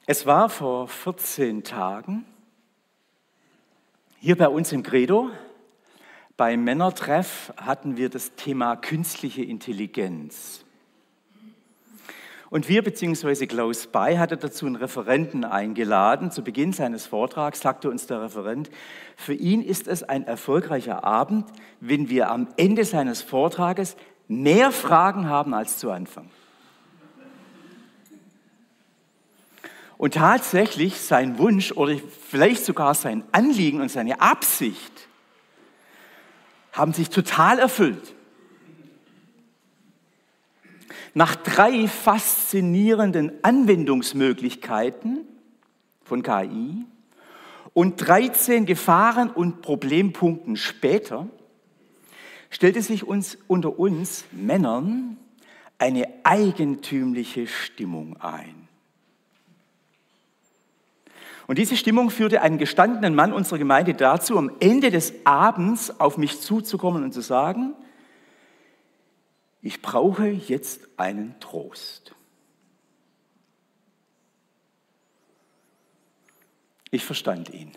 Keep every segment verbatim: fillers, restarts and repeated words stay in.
Es war vor vierzehn Tagen hier bei uns im Credo. Beim Männertreff hatten wir das Thema künstliche Intelligenz. Und wir, beziehungsweise Klaus Bay, hatte dazu einen Referenten eingeladen. Zu Beginn seines Vortrags sagte uns der Referent, für ihn ist es ein erfolgreicher Abend, wenn wir am Ende seines Vortrages mehr Fragen haben als zu Anfang. Und tatsächlich sein Wunsch oder vielleicht sogar sein Anliegen und seine Absicht haben sich total erfüllt. Nach drei faszinierenden Anwendungsmöglichkeiten von K I und dreizehn Gefahren und Problempunkten später stellte sich uns unter uns Männern eine eigentümliche Stimmung ein. Und diese Stimmung führte einen gestandenen Mann unserer Gemeinde dazu, am Ende des Abends auf mich zuzukommen und zu sagen, ich brauche jetzt einen Trost. Ich verstand ihn.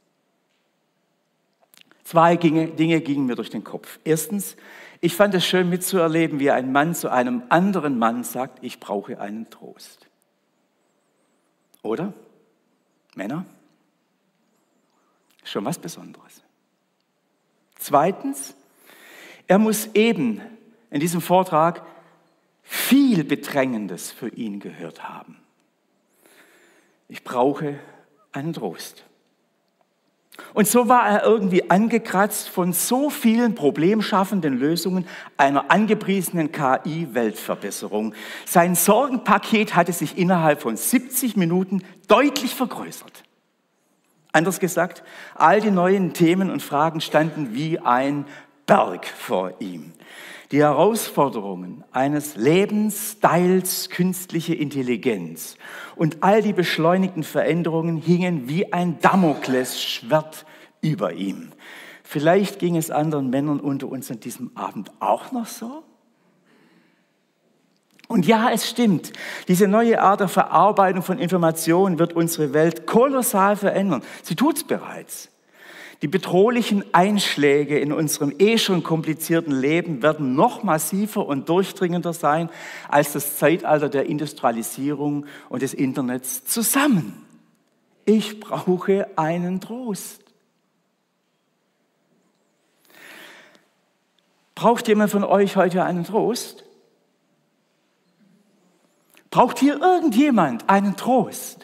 Zwei Dinge gingen mir durch den Kopf. Erstens, ich fand es schön mitzuerleben, wie ein Mann zu einem anderen Mann sagt, ich brauche einen Trost. Oder? Männer? Schon was Besonderes. Zweitens, er muss eben in diesem Vortrag viel Bedrängendes für ihn gehört haben. Ich brauche einen Trost. Und so war er irgendwie angekratzt von so vielen problemschaffenden Lösungen einer angepriesenen K I-Weltverbesserung. Sein Sorgenpaket hatte sich innerhalb von siebzig Minuten deutlich vergrößert. Anders gesagt, all die neuen Themen und Fragen standen wie ein Berg vor ihm. Die Herausforderungen eines Lebensstyles künstliche Intelligenz und all die beschleunigten Veränderungen hingen wie ein Damoklesschwert über ihm. Vielleicht ging es anderen Männern unter uns an diesem Abend auch noch so. Und ja, es stimmt, diese neue Art der Verarbeitung von Informationen wird unsere Welt kolossal verändern. Sie tut es bereits. Die bedrohlichen Einschläge in unserem eh schon komplizierten Leben werden noch massiver und durchdringender sein als das Zeitalter der Industrialisierung und des Internets zusammen. Ich brauche einen Trost. Braucht jemand von euch heute einen Trost? Braucht hier irgendjemand einen Trost?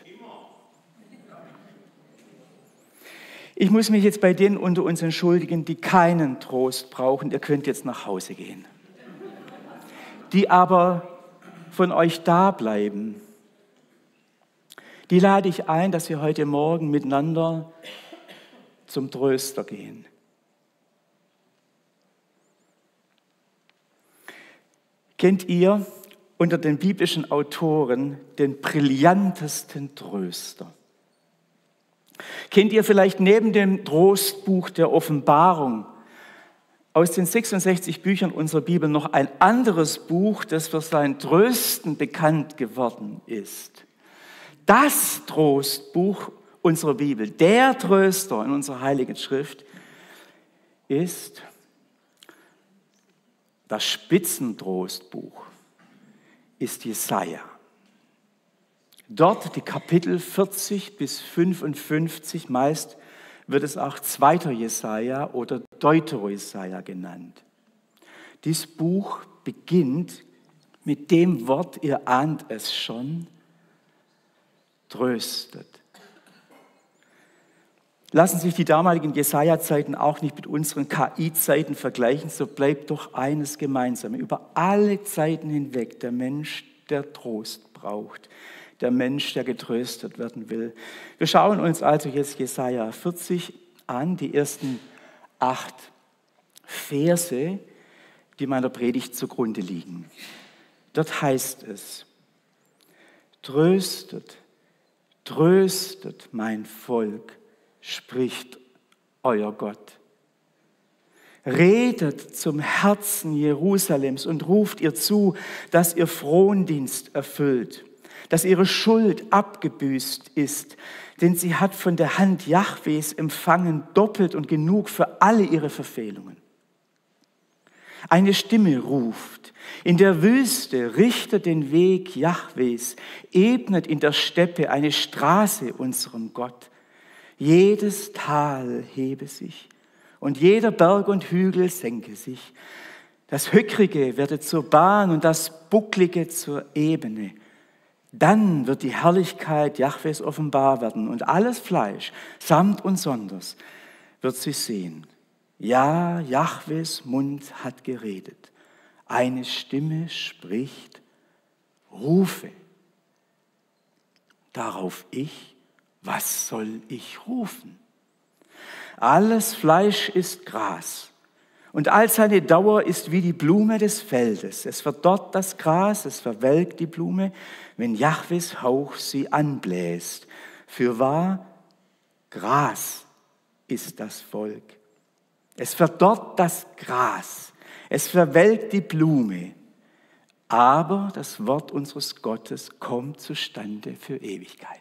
Ich muss mich jetzt bei denen unter uns entschuldigen, die keinen Trost brauchen. Ihr könnt jetzt nach Hause gehen. Die aber von euch da bleiben, die lade ich ein, dass wir heute Morgen miteinander zum Tröster gehen. Kennt ihr unter den biblischen Autoren den brillantesten Tröster? Kennt ihr vielleicht neben dem Trostbuch der Offenbarung aus den sechsundsechzig Büchern unserer Bibel noch ein anderes Buch, das für sein Trösten bekannt geworden ist? Das Trostbuch unserer Bibel, der Tröster in unserer Heiligen Schrift, ist das Spitzentrostbuch, ist Jesaja. Dort die Kapitel vierzig bis fünfundfünfzig, meist wird es auch zweiter Jesaja oder Deutero-Jesaja genannt. Dieses Buch beginnt mit dem Wort, ihr ahnt es schon, tröstet. Lassen sich die damaligen Jesaja-Zeiten auch nicht mit unseren K I-Zeiten vergleichen, so bleibt doch eines gemeinsam. Über alle Zeiten hinweg der Mensch, der Trost braucht. Der Mensch, der getröstet werden will. Wir schauen uns also jetzt Jesaja vierzig an, die ersten acht Verse, die meiner Predigt zugrunde liegen. Dort heißt es, tröstet, tröstet mein Volk, spricht euer Gott. Redet zum Herzen Jerusalems und ruft ihr zu, dass ihr Frondienst erfüllt, dass ihre Schuld abgebüßt ist, denn sie hat von der Hand Jahwes empfangen, doppelt und genug für alle ihre Verfehlungen. Eine Stimme ruft, in der Wüste richtet den Weg Jahwes, ebnet in der Steppe eine Straße unserem Gott. Jedes Tal hebe sich und jeder Berg und Hügel senke sich. Das Höckrige werde zur Bahn und das Bucklige zur Ebene. Dann wird die Herrlichkeit Jahwes offenbar werden und alles Fleisch, samt und sonders, wird sie sehen. Ja, Jahwes Mund hat geredet. Eine Stimme spricht, rufe. Darauf ich, was soll ich rufen? Alles Fleisch ist Gras und all seine Dauer ist wie die Blume des Feldes. Es verdorrt das Gras, es verwelkt die Blume, wenn Jahwes Hauch sie anbläst. Fürwahr, Gras ist das Volk. Es verdorrt das Gras, es verwelkt die Blume, aber das Wort unseres Gottes kommt zustande für Ewigkeit.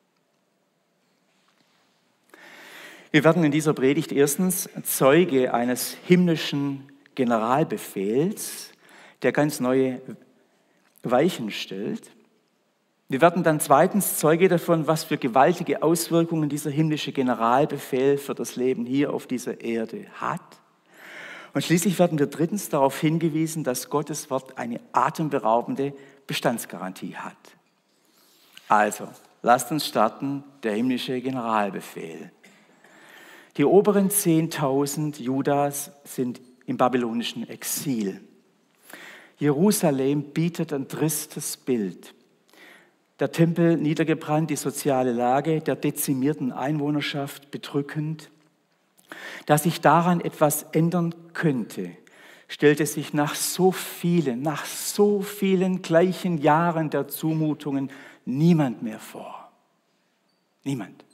Wir werden in dieser Predigt erstens Zeuge eines himmlischen Generalbefehls, der ganz neue Weichen stellt. Wir werden dann zweitens Zeuge davon, was für gewaltige Auswirkungen dieser himmlische Generalbefehl für das Leben hier auf dieser Erde hat. Und schließlich werden wir drittens darauf hingewiesen, dass Gottes Wort eine atemberaubende Bestandsgarantie hat. Also, lasst uns starten, der himmlische Generalbefehl. Die oberen zehntausend Judas sind im babylonischen Exil. Jerusalem bietet ein tristes Bild. Der Tempel niedergebrannt, die soziale Lage der dezimierten Einwohnerschaft bedrückend. Dass sich daran etwas ändern könnte, stellte sich nach so vielen, nach so vielen gleichen Jahren der Zumutungen niemand mehr vor. Niemand.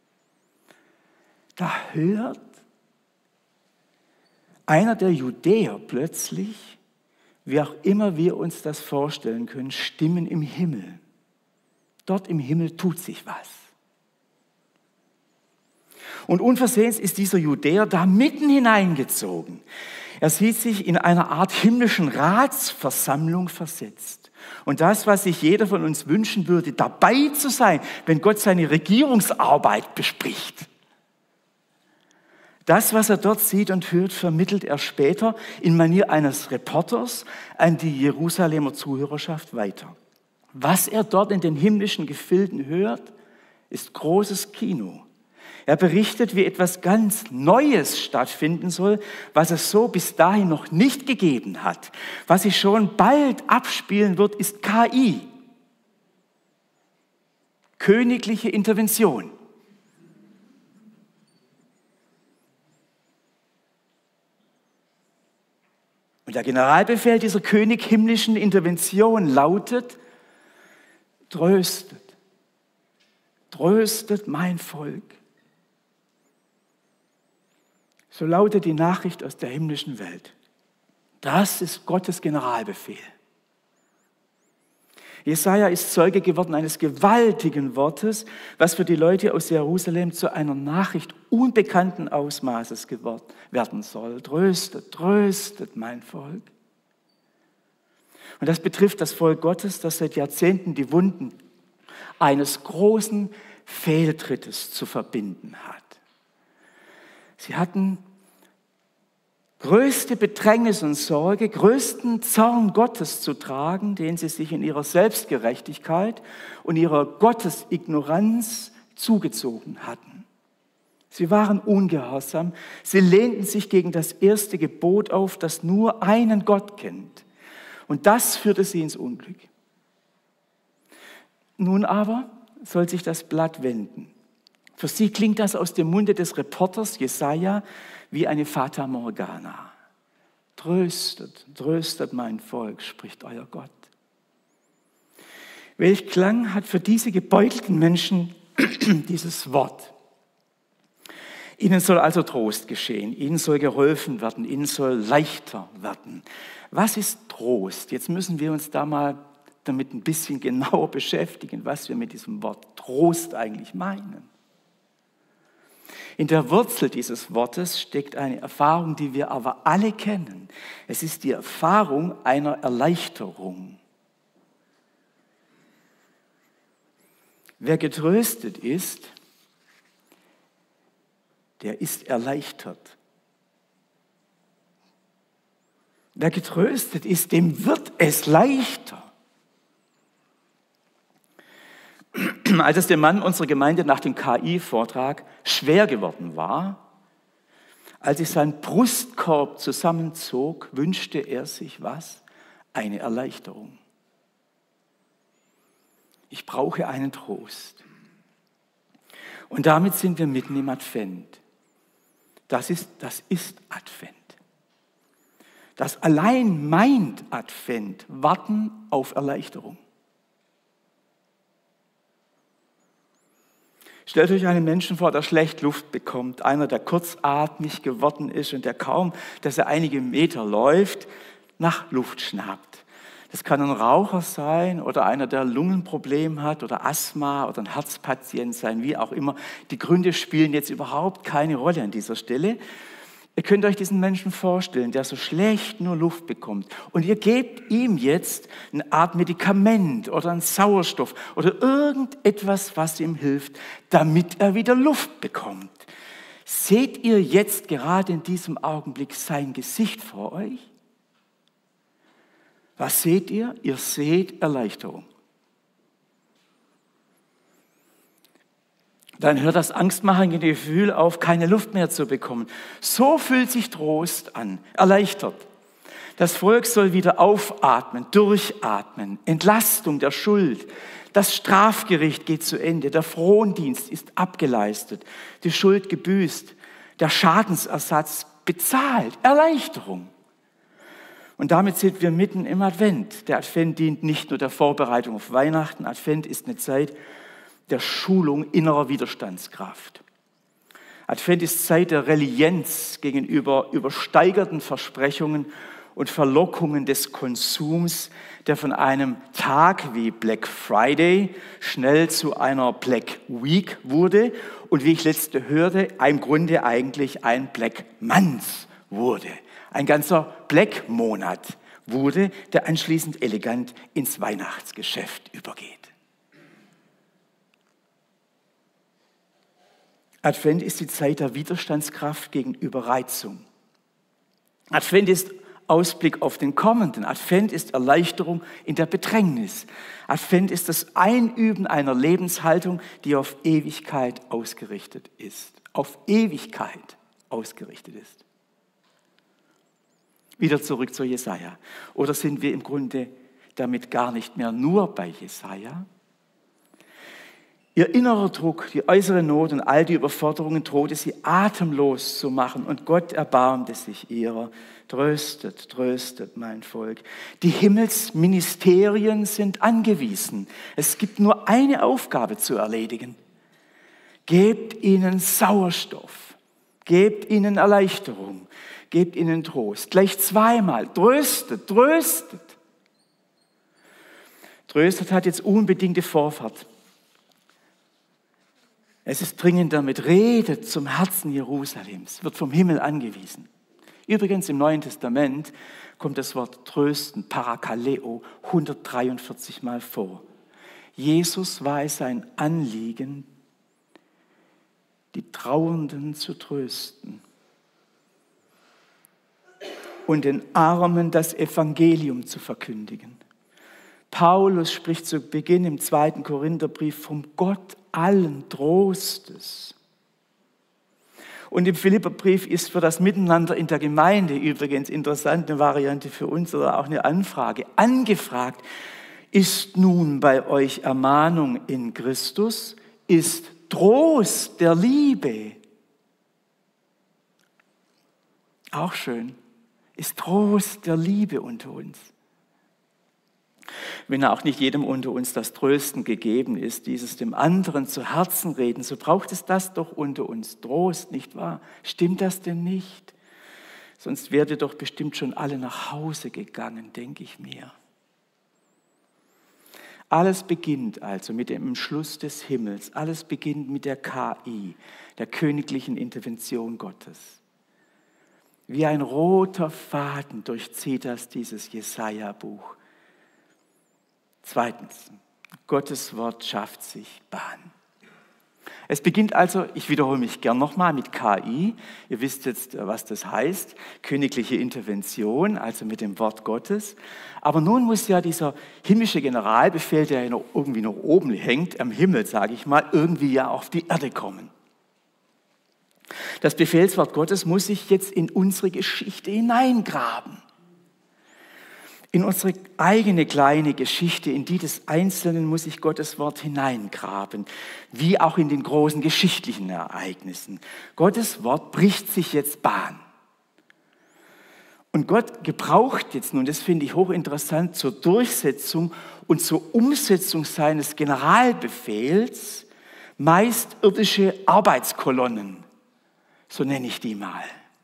Da hört einer der Judäer plötzlich, wie auch immer wir uns das vorstellen können, Stimmen im Himmel. Dort im Himmel tut sich was. Und unversehens ist dieser Judäer da mitten hineingezogen. Er sieht sich in einer Art himmlischen Ratsversammlung versetzt. Und das, was sich jeder von uns wünschen würde, dabei zu sein, wenn Gott seine Regierungsarbeit bespricht. Das, was er dort sieht und hört, vermittelt er später in Manier eines Reporters an die Jerusalemer Zuhörerschaft weiter. Was er dort in den himmlischen Gefilden hört, ist großes Kino. Er berichtet, wie etwas ganz Neues stattfinden soll, was es so bis dahin noch nicht gegeben hat. Was sich schon bald abspielen wird, ist K I. Königliche Intervention. Und der Generalbefehl dieser König himmlischen Intervention lautet: Tröstet, tröstet mein Volk. So lautet die Nachricht aus der himmlischen Welt. Das ist Gottes Generalbefehl. Jesaja ist Zeuge geworden eines gewaltigen Wortes, was für die Leute aus Jerusalem zu einer Nachricht unbekannten Ausmaßes werden soll. Tröstet, tröstet mein Volk. Und das betrifft das Volk Gottes, das seit Jahrzehnten die Wunden eines großen Fehltrittes zu verbinden hat. Sie hatten größte Bedrängnis und Sorge, größten Zorn Gottes zu tragen, den sie sich in ihrer Selbstgerechtigkeit und ihrer Gottesignoranz zugezogen hatten. Sie waren ungehorsam, sie lehnten sich gegen das erste Gebot auf, das nur einen Gott kennt. Und das führte sie ins Unglück. Nun aber soll sich das Blatt wenden. Für sie klingt das aus dem Munde des Reporters Jesaja wie eine Fata Morgana. Tröstet, tröstet mein Volk, spricht euer Gott. Welch Klang hat für diese gebeutelten Menschen dieses Wort? Ihnen soll also Trost geschehen, ihnen soll geholfen werden, ihnen soll leichter werden. Was ist Trost? Jetzt müssen wir uns da mal damit ein bisschen genauer beschäftigen, was wir mit diesem Wort Trost eigentlich meinen. In der Wurzel dieses Wortes steckt eine Erfahrung, die wir aber alle kennen. Es ist die Erfahrung einer Erleichterung. Wer getröstet ist, der ist erleichtert. Wer getröstet ist, dem wird es leichter. Als es dem Mann unserer Gemeinde nach dem K I-Vortrag schwer geworden war, als sich sein Brustkorb zusammenzog, wünschte er sich was? Eine Erleichterung. Ich brauche einen Trost. Und damit sind wir mitten im Advent. Das ist, das ist Advent. Das allein meint Advent, warten auf Erleichterung. Stellt euch einen Menschen vor, der schlecht Luft bekommt, einer, der kurzatmig geworden ist und der kaum, dass er einige Meter läuft, nach Luft schnappt. Das kann ein Raucher sein oder einer, der ein Lungenproblem hat oder Asthma oder ein Herzpatient sein, wie auch immer. Die Gründe spielen jetzt überhaupt keine Rolle an dieser Stelle. Ihr könnt euch diesen Menschen vorstellen, der so schlecht nur Luft bekommt. Und ihr gebt ihm jetzt eine Art Medikament oder einen Sauerstoff oder irgendetwas, was ihm hilft, damit er wieder Luft bekommt. Seht ihr jetzt gerade in diesem Augenblick sein Gesicht vor euch? Was seht ihr? Ihr seht Erleichterung. Dann hört das angstmachende Gefühl auf, keine Luft mehr zu bekommen. So fühlt sich Trost an, erleichtert. Das Volk soll wieder aufatmen, durchatmen, Entlastung der Schuld. Das Strafgericht geht zu Ende, der Frondienst ist abgeleistet, die Schuld gebüßt, der Schadensersatz bezahlt, Erleichterung. Und damit sind wir mitten im Advent. Der Advent dient nicht nur der Vorbereitung auf Weihnachten, Advent ist eine Zeit der Schulung innerer Widerstandskraft. Advent ist Zeit der Resilienz gegenüber übersteigerten Versprechungen und Verlockungen des Konsums, der von einem Tag wie Black Friday schnell zu einer Black Week wurde und wie ich letzte hörte, im Grunde eigentlich ein Black Month wurde. Ein ganzer Black-Monat wurde, der anschließend elegant ins Weihnachtsgeschäft übergeht. Advent ist die Zeit der Widerstandskraft gegenüber Reizung. Advent ist Ausblick auf den kommenden. Advent ist Erleichterung in der Bedrängnis. Advent ist das Einüben einer Lebenshaltung, die auf Ewigkeit ausgerichtet ist. Auf Ewigkeit ausgerichtet ist. Wieder zurück zu Jesaja. Oder sind wir im Grunde damit gar nicht mehr nur bei Jesaja? Ihr innerer Druck, die äußere Not und all die Überforderungen drohte sie atemlos zu machen. Und Gott erbarmte sich ihrer. Tröstet, tröstet mein Volk. Die Himmelsministerien sind angewiesen. Es gibt nur eine Aufgabe zu erledigen. Gebt ihnen Sauerstoff. Gebt ihnen Erleichterung. Gebt ihnen Trost. Gleich zweimal. Tröstet, tröstet. Tröstet hat jetzt unbedingte Vorfahrt. Es ist dringend damit, redet zum Herzen Jerusalems, wird vom Himmel angewiesen. Übrigens im Neuen Testament kommt das Wort trösten, Parakaleo, hundertdreiundvierzig Mal vor. Jesus war es sein Anliegen, die Trauernden zu trösten und den Armen das Evangelium zu verkündigen. Paulus spricht zu Beginn im zweiten Korintherbrief vom Gott allen Trostes. Und im Philipperbrief ist für das Miteinander in der Gemeinde übrigens interessant, eine Variante für uns oder auch eine Anfrage. Angefragt, ist nun bei euch Ermahnung in Christus, ist Trost der Liebe. Auch schön, ist Trost der Liebe unter uns. Wenn auch nicht jedem unter uns das Trösten gegeben ist, dieses dem anderen zu Herzen reden, so braucht es das doch unter uns. Trost, nicht wahr? Stimmt das denn nicht? Sonst wärt ihr doch bestimmt schon alle nach Hause gegangen, denke ich mir. Alles beginnt also mit dem Entschluss des Himmels. Alles beginnt mit der K I, der königlichen Intervention Gottes. Wie ein roter Faden durchzieht das dieses Jesaja-Buch. Zweitens, Gottes Wort schafft sich Bahn. Es beginnt also, ich wiederhole mich gern nochmal, mit K I. Ihr wisst jetzt, was das heißt, königliche Intervention, also mit dem Wort Gottes. Aber nun muss ja dieser himmlische Generalbefehl, der ja noch irgendwie noch oben hängt, am Himmel, sage ich mal, irgendwie ja auf die Erde kommen. Das Befehlswort Gottes muss sich jetzt in unsere Geschichte hineingraben. In unsere eigene kleine Geschichte, in die des Einzelnen muss sich Gottes Wort hineingraben, wie auch in den großen geschichtlichen Ereignissen. Gottes Wort bricht sich jetzt Bahn. Und Gott gebraucht jetzt nun, das finde ich hochinteressant, zur Durchsetzung und zur Umsetzung seines Generalbefehls meist irdische Arbeitskolonnen, so nenne ich die mal.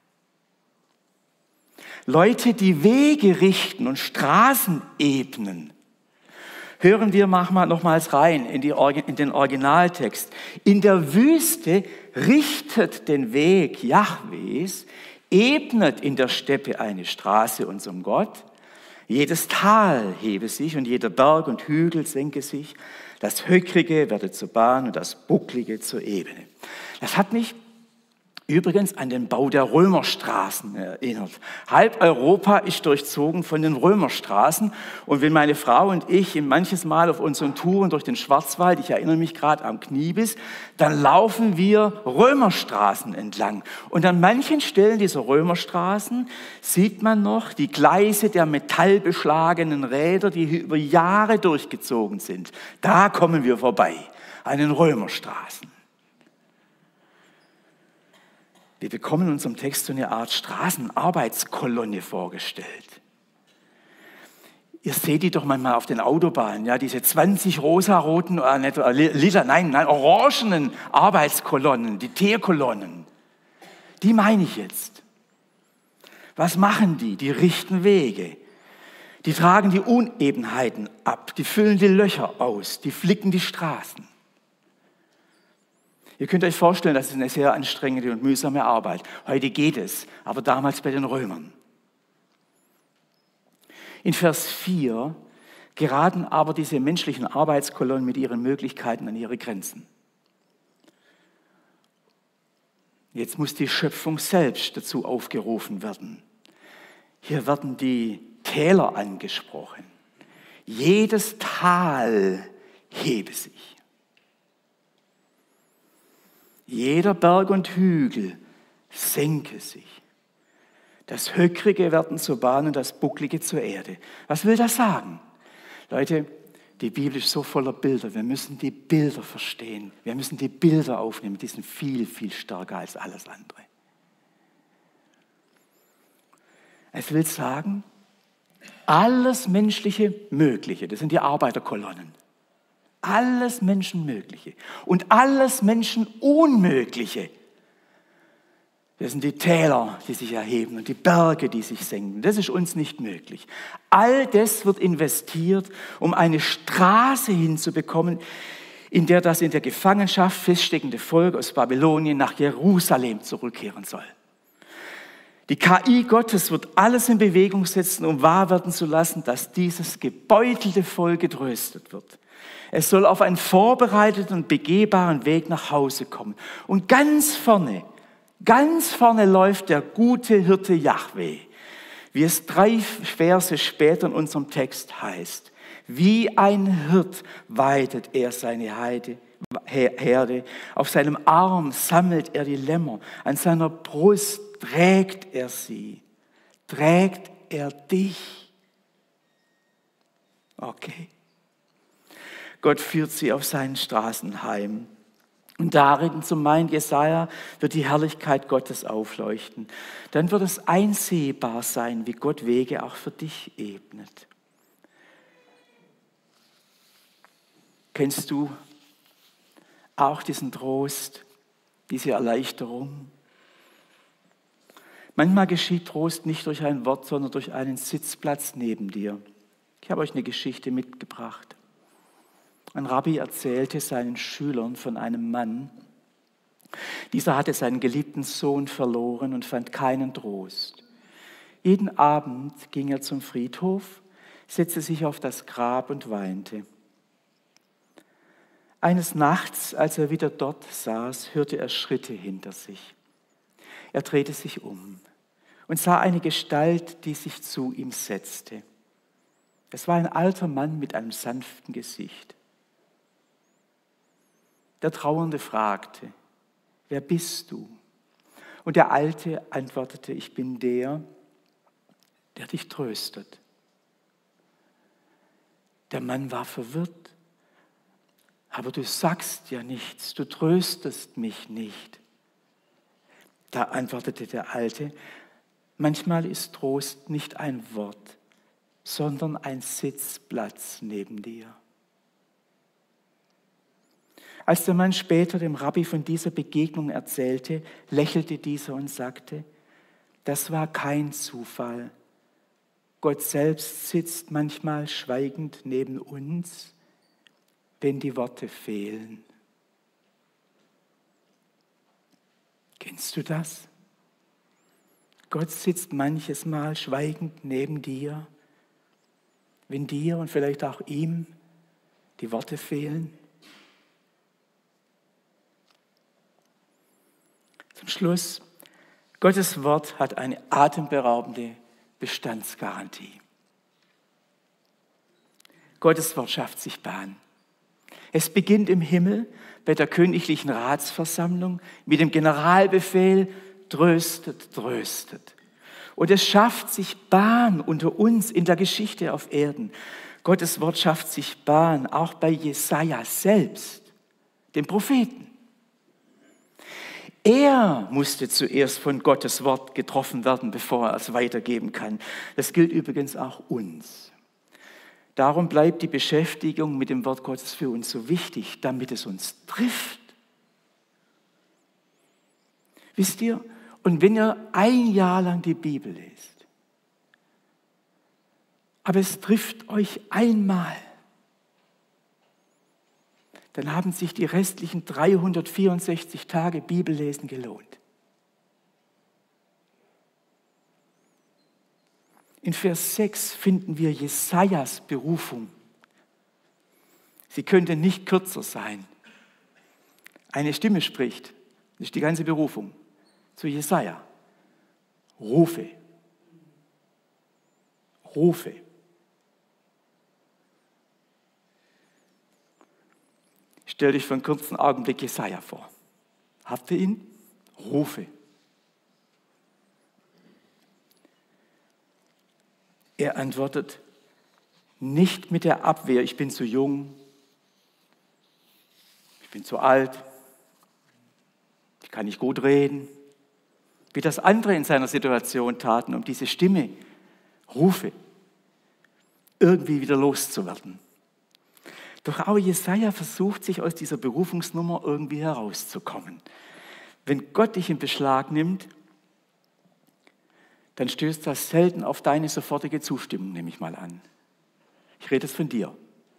Leute, die Wege richten und Straßen ebnen. Hören wir manchmal nochmals rein in, die, in den Originaltext. In der Wüste richtet den Weg Jahwes, ebnet in der Steppe eine Straße unserem Gott. Jedes Tal hebe sich und jeder Berg und Hügel senke sich. Das Höckrige werde zur Bahn und das Bucklige zur Ebene. Das hat mich übrigens an den Bau der Römerstraßen erinnert. Halb Europa ist durchzogen von den Römerstraßen. Und wenn meine Frau und ich manches Mal auf unseren Touren durch den Schwarzwald, ich erinnere mich gerade am Kniebiss, dann laufen wir Römerstraßen entlang. Und an manchen Stellen dieser Römerstraßen sieht man noch die Gleise der metallbeschlagenen Räder, die hier über Jahre durchgezogen sind. Da kommen wir vorbei, an den Römerstraßen. Wir bekommen in unserem Text so eine Art Straßenarbeitskolonne vorgestellt. Ihr seht die doch manchmal auf den Autobahnen, ja, diese zwanzig rosaroten, äh, nicht, äh, lila, nein, nein, orangenen Arbeitskolonnen, die Teerkolonnen. Die meine ich jetzt. Was machen die? Die richten Wege. Die tragen die Unebenheiten ab, die füllen die Löcher aus, die flicken die Straßen. Ihr könnt euch vorstellen, das ist eine sehr anstrengende und mühsame Arbeit. Heute geht es, aber damals bei den Römern. In Vers vier geraten aber diese menschlichen Arbeitskolonnen mit ihren Möglichkeiten an ihre Grenzen. Jetzt muss die Schöpfung selbst dazu aufgerufen werden. Hier werden die Täler angesprochen. Jedes Tal hebe sich. Jeder Berg und Hügel senke sich. Das Höckrige werden zur Bahn und das Bucklige zur Erde. Was will das sagen? Leute, die Bibel ist so voller Bilder. Wir müssen die Bilder verstehen. Wir müssen die Bilder aufnehmen. Die sind viel, viel stärker als alles andere. Es will sagen, alles menschliche Mögliche, das sind die Arbeiterkolonnen. Alles Menschenmögliche und alles Menschenunmögliche. Das sind die Täler, die sich erheben und die Berge, die sich senken. Das ist uns nicht möglich. All das wird investiert, um eine Straße hinzubekommen, in der das in der Gefangenschaft feststeckende Volk aus Babylonien nach Jerusalem zurückkehren soll. Die K I Gottes wird alles in Bewegung setzen, um wahr werden zu lassen, dass dieses gebeutelte Volk getröstet wird. Es soll auf einen vorbereiteten und begehbaren Weg nach Hause kommen. Und ganz vorne, ganz vorne läuft der gute Hirte Jahwe, wie es drei Verse später in unserem Text heißt. Wie ein Hirt weidet er seine Heide, Herde, auf seinem Arm sammelt er die Lämmer, an seiner Brust trägt er sie, trägt er dich. Okay. Gott führt sie auf seinen Straßen heim. Und darin, so meint Jesaja, wird die Herrlichkeit Gottes aufleuchten. Dann wird es einsehbar sein, wie Gott Wege auch für dich ebnet. Kennst du auch diesen Trost, diese Erleichterung? Manchmal geschieht Trost nicht durch ein Wort, sondern durch einen Sitzplatz neben dir. Ich habe euch eine Geschichte mitgebracht. Ein Rabbi erzählte seinen Schülern von einem Mann. Dieser hatte seinen geliebten Sohn verloren und fand keinen Trost. Jeden Abend ging er zum Friedhof, setzte sich auf das Grab und weinte. Eines Nachts, als er wieder dort saß, hörte er Schritte hinter sich. Er drehte sich um und sah eine Gestalt, die sich zu ihm setzte. Es war ein alter Mann mit einem sanften Gesicht. Der Trauernde fragte: Wer bist du? Und der Alte antwortete: Ich bin der, der dich tröstet. Der Mann war verwirrt. Aber du sagst ja nichts, du tröstest mich nicht. Da antwortete der Alte: Manchmal ist Trost nicht ein Wort, sondern ein Sitzplatz neben dir. Als der Mann später dem Rabbi von dieser Begegnung erzählte, lächelte dieser und sagte: Das war kein Zufall. Gott selbst sitzt manchmal schweigend neben uns, wenn die Worte fehlen. Kennst du das? Gott sitzt manches Mal schweigend neben dir, wenn dir und vielleicht auch ihm die Worte fehlen. Zum Schluss: Gottes Wort hat eine atemberaubende Bestandsgarantie. Gottes Wort schafft sich Bahn. Es beginnt im Himmel bei der königlichen Ratsversammlung mit dem Generalbefehl: Tröstet, tröstet. Und es schafft sich Bahn unter uns in der Geschichte auf Erden. Gottes Wort schafft sich Bahn auch bei Jesaja selbst, dem Propheten. Er musste zuerst von Gottes Wort getroffen werden, bevor er es weitergeben kann. Das gilt übrigens auch uns. Darum bleibt die Beschäftigung mit dem Wort Gottes für uns so wichtig, damit es uns trifft. Wisst ihr, und wenn ihr ein Jahr lang die Bibel lest, aber es trifft euch einmal, dann haben sich die restlichen dreihundertvierundsechzig Tage Bibellesen gelohnt. In Vers sechs finden wir Jesajas Berufung. Sie könnte nicht kürzer sein. Eine Stimme spricht, das ist die ganze Berufung, zu Jesaja. Rufe. Rufe. Stell dich für einen kurzen Augenblick Jesaja vor. Habt ihr ihn? Rufe. Er antwortet nicht mit der Abwehr: Ich bin zu jung, ich bin zu alt, ich kann nicht gut reden, wie das andere in seiner Situation taten, um diese Stimme, Rufe, irgendwie wieder loszuwerden. Doch auch Jesaja versucht, sich aus dieser Berufungsnummer irgendwie herauszukommen. Wenn Gott dich in Beschlag nimmt, dann stößt das selten auf deine sofortige Zustimmung, nehme ich mal an. Ich rede jetzt von dir.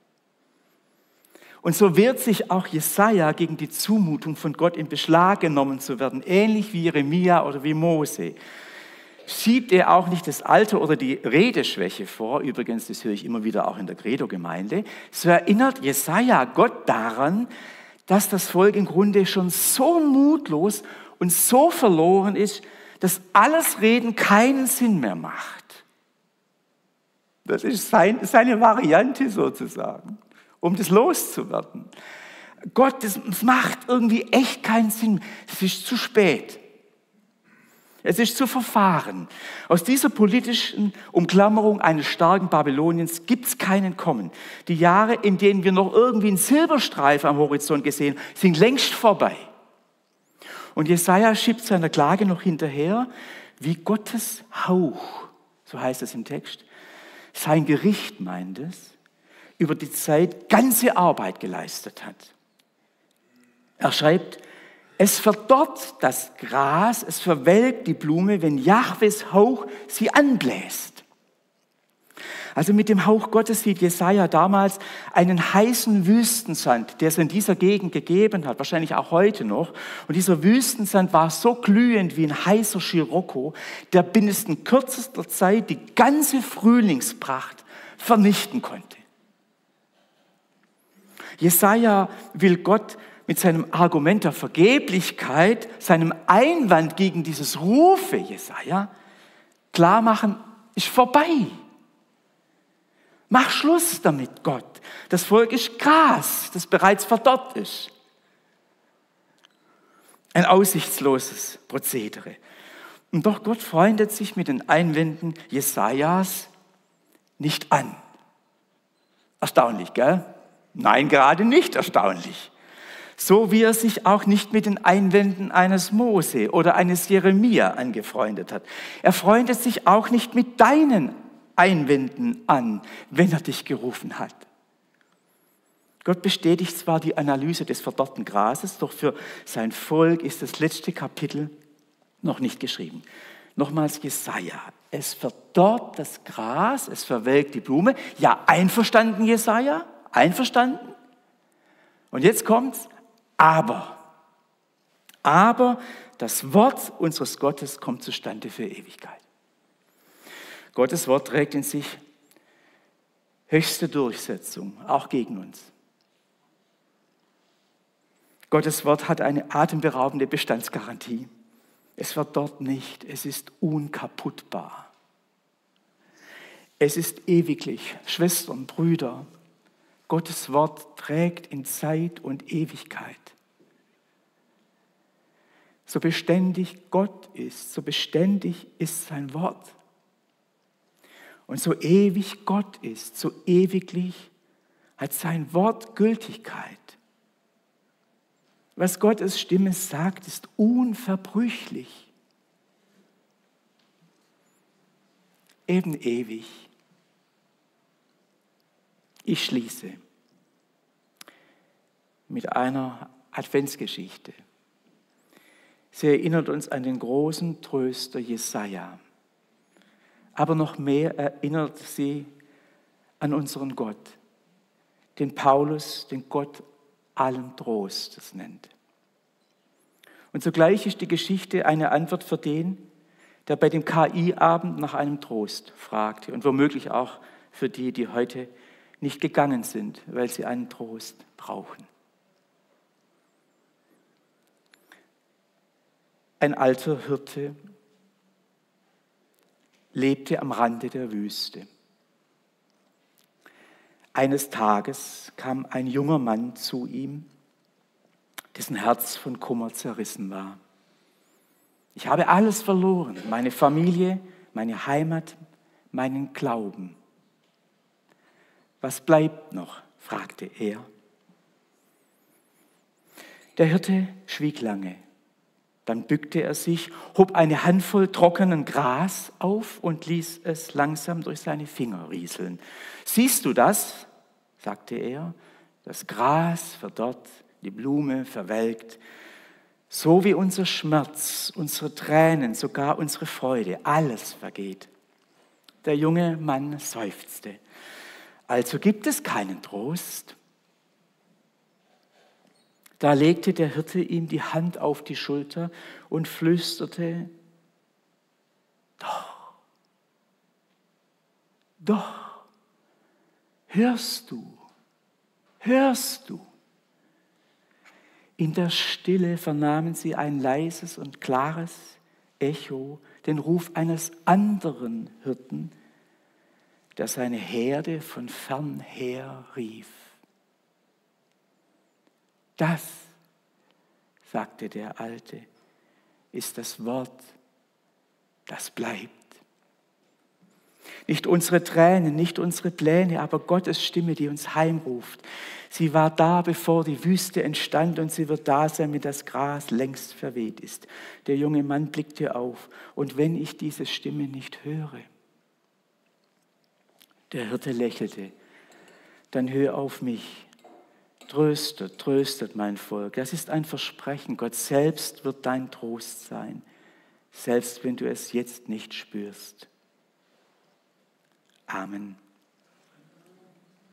Und so wehrt sich auch Jesaja gegen die Zumutung, von Gott in Beschlag genommen zu werden, ähnlich wie Jeremia oder wie Mose. Schiebt er auch nicht das Alter oder die Redeschwäche vor, übrigens, das höre ich immer wieder auch in der Credo-Gemeinde, so erinnert Jesaja Gott daran, dass das Volk im Grunde schon so mutlos und so verloren ist, dass alles Reden keinen Sinn mehr macht. Das ist sein, seine Variante sozusagen, um das loszuwerden. Gott, das macht irgendwie echt keinen Sinn. Es ist zu spät. Es ist zu verfahren. Aus dieser politischen Umklammerung eines starken Babyloniens gibt es kein Entkommen. Die Jahre, in denen wir noch irgendwie einen Silberstreif am Horizont gesehen haben, sind längst vorbei. Und Jesaja schiebt seiner Klage noch hinterher, wie Gottes Hauch, so heißt es im Text, sein Gericht meint es, über die Zeit ganze Arbeit geleistet hat. Er schreibt: Es verdorrt das Gras, es verwelkt die Blume, wenn Jahwes Hauch sie anbläst. Also mit dem Hauch Gottes sieht Jesaja damals einen heißen Wüstensand, der es in dieser Gegend gegeben hat, wahrscheinlich auch heute noch. Und dieser Wüstensand war so glühend wie ein heißer Scirocco, der binnen in kürzester Zeit die ganze Frühlingspracht vernichten konnte. Jesaja will Gott mit seinem Argument der Vergeblichkeit, seinem Einwand gegen dieses Rufe Jesaja, klar machen, ist vorbei. Mach Schluss damit, Gott. Das Volk ist Gras, das bereits verdorrt ist. Ein aussichtsloses Prozedere. Und doch Gott freundet sich mit den Einwänden Jesajas nicht an. Erstaunlich, gell? Nein, gerade nicht erstaunlich. So wie er sich auch nicht mit den Einwänden eines Mose oder eines Jeremia angefreundet hat. Er freundet sich auch nicht mit deinen Einwänden an, wenn er dich gerufen hat. Gott bestätigt zwar die Analyse des verdorrten Grases, doch für sein Volk ist das letzte Kapitel noch nicht geschrieben. Nochmals Jesaja. Es verdorrt das Gras, es verwelkt die Blume. Ja, einverstanden, Jesaja? Einverstanden? Und jetzt kommt's. Aber. Aber das Wort unseres Gottes kommt zustande für Ewigkeit. Gottes Wort trägt in sich höchste Durchsetzung, auch gegen uns. Gottes Wort hat eine atemberaubende Bestandsgarantie. Es verdorrt nicht, es ist unkaputtbar. Es ist ewiglich. Schwestern, Brüder, Gottes Wort trägt in Zeit und Ewigkeit. So beständig Gott ist, so beständig ist sein Wort. Und so ewig Gott ist, so ewiglich hat sein Wort Gültigkeit. Was Gottes Stimme sagt, ist unverbrüchlich. Eben ewig. Ich schließe mit einer Adventsgeschichte. Sie erinnert uns an den großen Tröster Jesaja. Aber noch mehr erinnert sie an unseren Gott, den Paulus, den Gott allen Trostes nennt. Und zugleich ist die Geschichte eine Antwort für den, der bei dem K I-Abend nach einem Trost fragte und womöglich auch für die, die heute nicht gegangen sind, weil sie einen Trost brauchen. Ein alter Hirte lebte am Rande der Wüste. Eines Tages kam ein junger Mann zu ihm, dessen Herz von Kummer zerrissen war. Ich habe alles verloren, meine Familie, meine Heimat, meinen Glauben. Was bleibt noch? Fragte er. Der Hirte schwieg lange. Dann bückte er sich, hob eine Handvoll trockenen Gras auf und ließ es langsam durch seine Finger rieseln. Siehst du das? Sagte er. Das Gras verdorrt, die Blume verwelkt. So wie unser Schmerz, unsere Tränen, sogar unsere Freude, alles vergeht. Der junge Mann seufzte. Also gibt es keinen Trost. Da legte der Hirte ihm die Hand auf die Schulter und flüsterte, doch, doch, hörst du, hörst du? In der Stille vernahmen sie ein leises und klares Echo, den Ruf eines anderen Hirten, der seine Herde von fern her rief. Das, sagte der Alte, ist das Wort, das bleibt. Nicht unsere Tränen, nicht unsere Pläne, aber Gottes Stimme, die uns heimruft. Sie war da, bevor die Wüste entstand, und sie wird da sein, wenn das Gras längst verweht ist. Der junge Mann blickte auf. Und wenn ich diese Stimme nicht höre? Der Hirte lächelte. Dann hör auf mich. Tröstet, tröstet mein Volk. Das ist ein Versprechen. Gott selbst wird dein Trost sein, selbst wenn du es jetzt nicht spürst. Amen.